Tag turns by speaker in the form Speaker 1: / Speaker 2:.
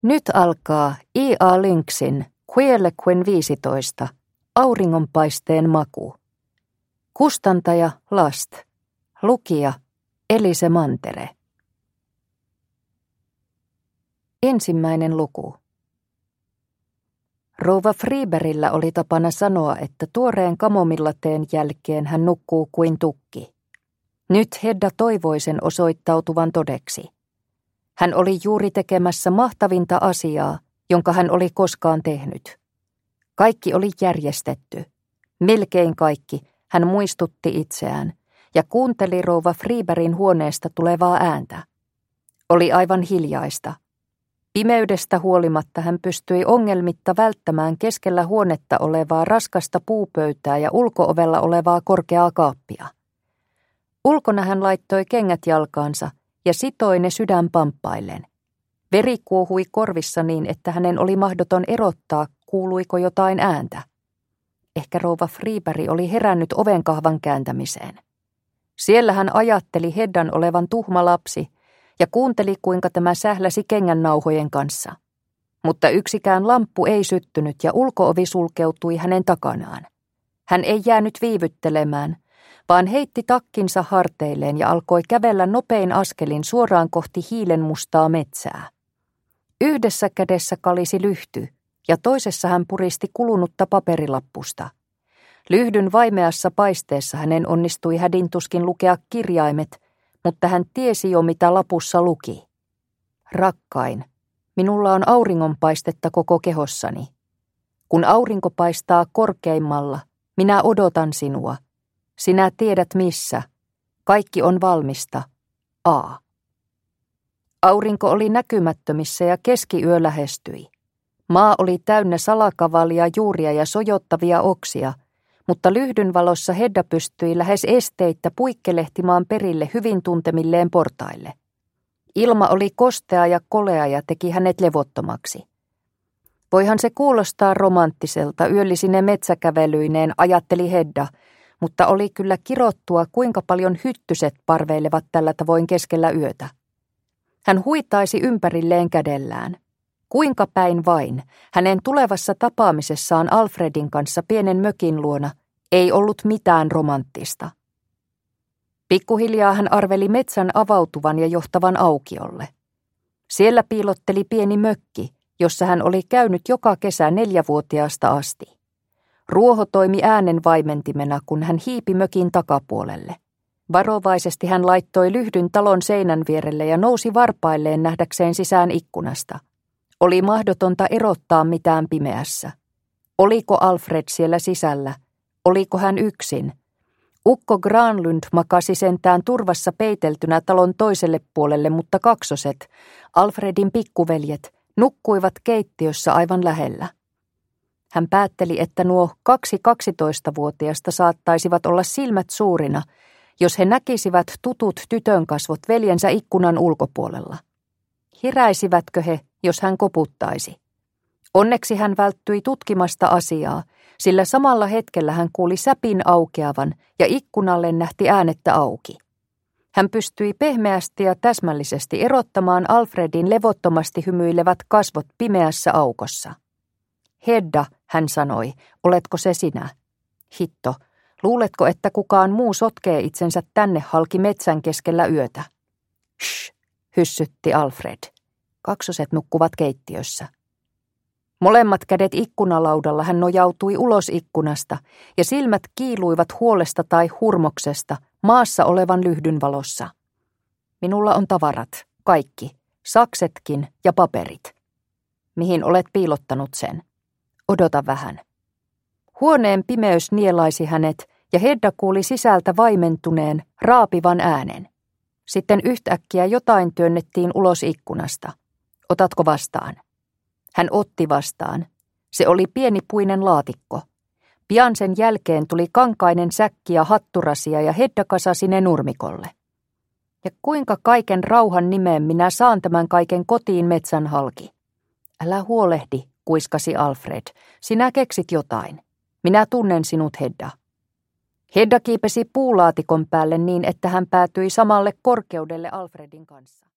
Speaker 1: Nyt alkaa I.A. Lynxin Queerlequen 15, Auringonpaisteen maku. Kustantaja Last. Lukija Elise Mantere. Ensimmäinen luku. Rouva Friberillä oli tapana sanoa, että tuoreen kamomillateen jälkeen hän nukkuu kuin tukki. Nyt Hedda toivoi sen osoittautuvan todeksi. Hän oli juuri tekemässä mahtavinta asiaa, jonka hän oli koskaan tehnyt. Kaikki oli järjestetty. Melkein kaikki, hän muistutti itseään, ja kuunteli rouva Friberin huoneesta tulevaa ääntä. Oli aivan hiljaista. Pimeydestä huolimatta hän pystyi ongelmitta välttämään keskellä huonetta olevaa raskasta puupöytää ja ulko-ovella olevaa korkeaa kaappia. Ulkona hän laittoi kengät jalkaansa ja sitoi ne sydänpamppaillen. Veri kuohui korvissa niin, että hänen oli mahdoton erottaa, kuuluiko jotain ääntä. Ehkä rouva Friberi oli herännyt ovenkahvan kääntämiseen. Siellä hän ajatteli Heddan olevan tuhma lapsi ja kuunteli, kuinka tämä sähläsi kengännauhojen kanssa. Mutta yksikään lamppu ei syttynyt ja ulko-ovi sulkeutui hänen takanaan. Hän ei jäänyt viivyttelemään, vaan heitti takkinsa harteilleen ja alkoi kävellä nopein askelin suoraan kohti hiilenmustaa metsää. Yhdessä kädessä kalisi lyhty ja toisessa hän puristi kulunutta paperilappusta. Lyhdyn vaimeassa paisteessa hänen onnistui hädintuskin lukea kirjaimet, mutta hän tiesi jo, mitä lapussa luki. Rakkain, minulla on auringonpaistetta koko kehossani. Kun aurinko paistaa korkeimmalla, minä odotan sinua. Sinä tiedät missä. Kaikki on valmista. A. Aurinko oli näkymättömissä ja keskiyö lähestyi. Maa oli täynnä salakavalia, juuria ja sojottavia oksia, mutta lyhdyn valossa Hedda pystyi lähes esteittä puikkelehtimaan perille hyvin tuntemilleen portaille. Ilma oli kostea ja kolea ja teki hänet levottomaksi. Voihan se kuulostaa romanttiselta yöllisine metsäkävelyineen, ajatteli Hedda, mutta oli kyllä kirottua, kuinka paljon hyttyset parveilevat tällä tavoin keskellä yötä. Hän huitaisi ympärilleen kädellään. Kuinka päin vain, hänen tulevassa tapaamisessaan Alfredin kanssa pienen mökin luona ei ollut mitään romanttista. Pikkuhiljaa hän arveli metsän avautuvan ja johtavan aukiolle. Siellä piilotteli pieni mökki, jossa hän oli käynyt joka kesä 4-vuotiaasta asti. Ruoho toimi äänen vaimentimena, kun hän hiipi mökin takapuolelle. Varovaisesti hän laittoi lyhdyn talon seinän vierelle ja nousi varpailleen nähdäkseen sisään ikkunasta. Oli mahdotonta erottaa mitään pimeässä. Oliko Alfred siellä sisällä? Oliko hän yksin? Ukko Granlund makasi sentään turvassa peiteltynä talon toiselle puolelle, mutta kaksoset, Alfredin pikkuveljet, nukkuivat keittiössä aivan lähellä. Hän päätteli, että nuo 2 12-vuotiaista saattaisivat olla silmät suurina, jos he näkisivät tutut tytön kasvot veljensä ikkunan ulkopuolella. Hiräisivätkö he, jos hän koputtaisi? Onneksi hän välttyi tutkimasta asiaa, sillä samalla hetkellä hän kuuli säpin aukeavan ja ikkunalle nähti äänettä auki. Hän pystyi pehmeästi ja täsmällisesti erottamaan Alfredin levottomasti hymyilevät kasvot pimeässä aukossa. Hedda, hän sanoi, oletko se sinä? Hitto, luuletko, että kukaan muu sotkee itsensä tänne halki metsän keskellä yötä? Shh, hyssytti Alfred. Kaksoset nukkuvat keittiössä. Molemmat kädet ikkunalaudalla hän nojautui ulos ikkunasta ja silmät kiiluivat huolesta tai hurmoksesta maassa olevan lyhdyn valossa. Minulla on tavarat, kaikki, saksetkin ja paperit. Mihin olet piilottanut sen? Odota vähän. Huoneen pimeys nielaisi hänet ja Hedda kuuli sisältä vaimentuneen, raapivan äänen. Sitten yhtäkkiä jotain työnnettiin ulos ikkunasta. Otatko vastaan? Hän otti vastaan. Se oli pienipuinen laatikko. Pian sen jälkeen tuli kankainen säkki ja hatturasia ja Hedda kasasi ne nurmikolle. Ja kuinka kaiken rauhan nimeen minä saan tämän kaiken kotiin metsän halki? Älä huolehdi, kuiskasi Alfred. Sinä keksit jotain. Minä tunnen sinut, Hedda. Hedda kiipesi puulaatikon päälle niin, että hän päätyi samalle korkeudelle Alfredin kanssa.